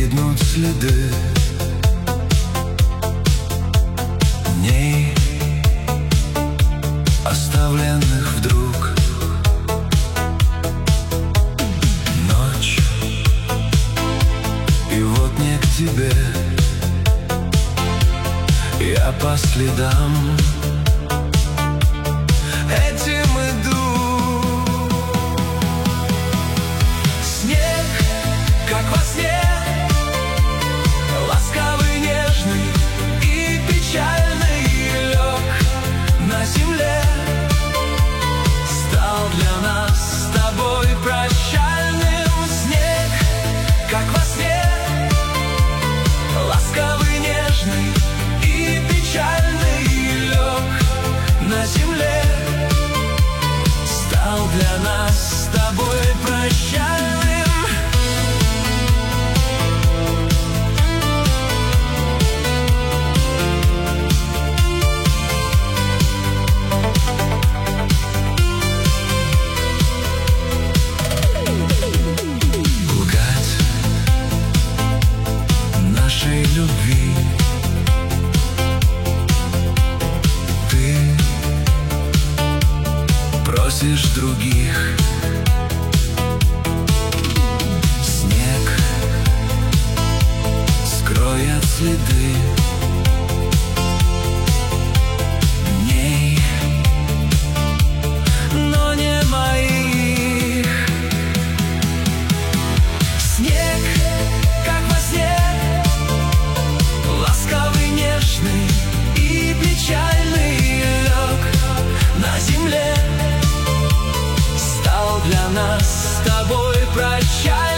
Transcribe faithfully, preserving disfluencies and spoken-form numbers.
виднут следы дней, оставленных вдруг. Ночь, и вот не к тебе я по следам этим иду. Снег, как во сне, ласковый, нежный и печальный, лег на земле, стал для нас с тобой прощальным. Снег, как во сне, ласковый, нежный и печальный, лег на земле, стал для нас с тобой прощальным. Лгать нашей любви ты просишь других. Снег скроет следы дней, но не моих. Снег, как во сне, ласковый, нежный и печальный, лег на земле, стал для нас с тобой прощальным.